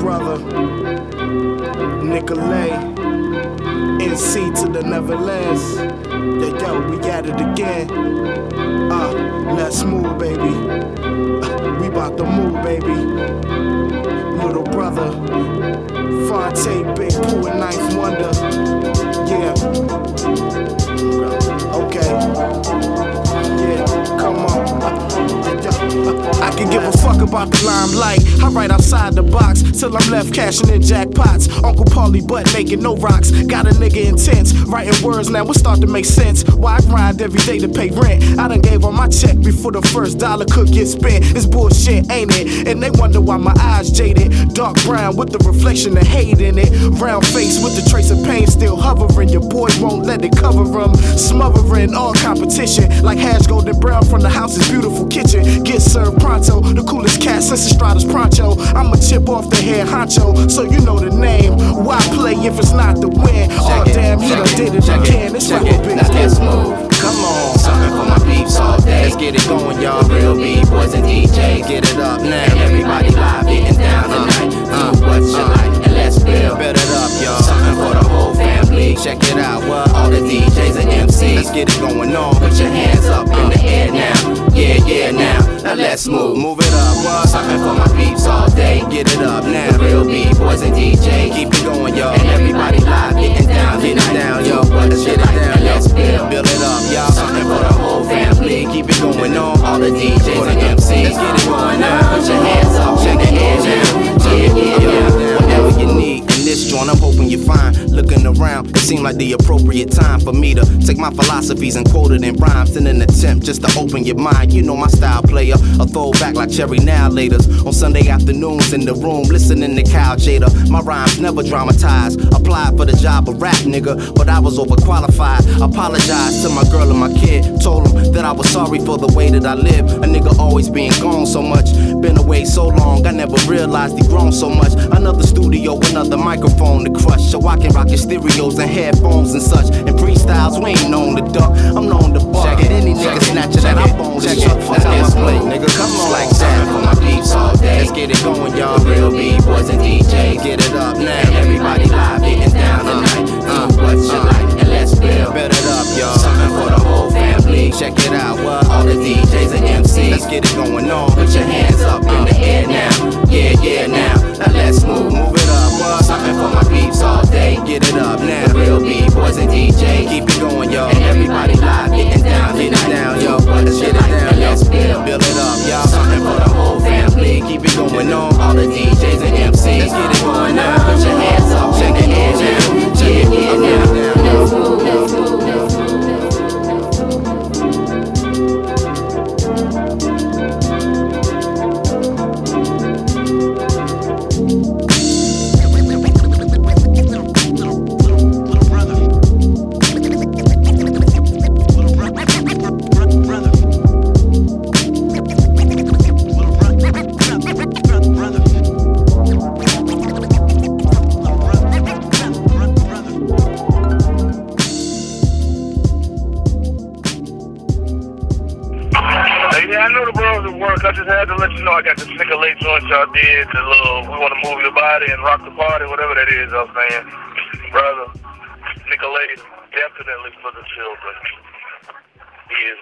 brother, Nicolay, NC to the Neverlands. Yo, we at it again. Let's move, baby. We bout to move, baby. Little brother, Fonte, Big Pooh, and Ninth Wonder. Yeah. Okay. Yeah, come on. I can give a fuck about the limelight. I write outside the box till I'm left cashing in jackpots. Uncle Paulie butt naked, no rocks. Got a nigga intense, writing words now it start to make sense. Why I grind every day to pay rent? I done gave all my check before the first dollar could get spent. It's bullshit, ain't it? And they wonder why my eyes jaded. Dark brown with the reflection of hate in it. Round face with the trace of pain still hovering. Your boy won't let it cover him. Smothering all competition like hash golden brown from the house's beautiful kitchen. Get served pronto, the coolest cat since Estrada's Pronto. I'ma chip off the head honcho, so you know the name. Why play if it's not the win? Oh damn, you done did it again. It's real big. Now let's move. Come on, something for my peeps all day. Let's get it going, y'all. Real B-boys and DJs. Get it up now. And everybody live getting down tonight. Do what you like and let's build it up, y'all. Something for the whole family. Check it out, what all the DJs and MCs. Let's get it going on. Put your hands up in the air now. Yeah, now. Now let's move. Move it up, what? Something for my peeps all day. Get it up now. The real B-boys and DJs. Keep it going, y'all. And everybody live getting down tonight. Yo, let's get it down, let's build it up, y'all. Something for the whole family. Keep it going on. All the DJs and MCs. Let's get it going now. Put your hands up, check the hands now. Yeah. Whatever you need in this joint, I'm hoping you find. Looking around, it seemed like the appropriate time for me to take my philosophies and quote it in rhymes in an attempt just to open your mind. You know my style, player. A throwback like Cherry Now Laters. On Sunday afternoons in the room, listening to Kyle Jada. My rhymes never dramatized. Applied for the job of rap, nigga, but I was overqualified. Apologized to my girl and my kid. Told them that I was sorry for the way that I live. A nigga always being gone so much. Been away so long, I never realized he grown so much. Another studio, another microphone to crush, so I can rock your stereos and headphones and such. And freestyles, we ain't known to duck. I'm known to buck. Check it, any nigga snatcher that I bone to chuck. Fuck how I play, nigga. Come on, like that for my peeps all day. Let's get it going, y'all. Real B-boys and DJs. Get it up now. And everybody live getting down tonight. Do what you like and let's build it up, y'all. Something for the whole family. Check it out, what? All the DJs and MCs. Let's get it going on. Put your hands up in the air now. Yeah, now. Now let's move it up, what? Something for my peeps all day. Get it up now. The real B-boys and DJs. Keep it going, y'all. And everybody live getting down, yo. Let's get it down, let's build it up, y'all. Something for the whole family. Keep it going on. All the DJs and MCs. Let's get it going now. Put your hands up, check it hands down. Yeah, now. Let's move. Yeah, I know the bros at work. I just had to let you know I got this Nicolay joint y'all did. The little, we want to move your body and rock the party, whatever that is, I was saying. Brother, Nicolay, definitely for the children. He is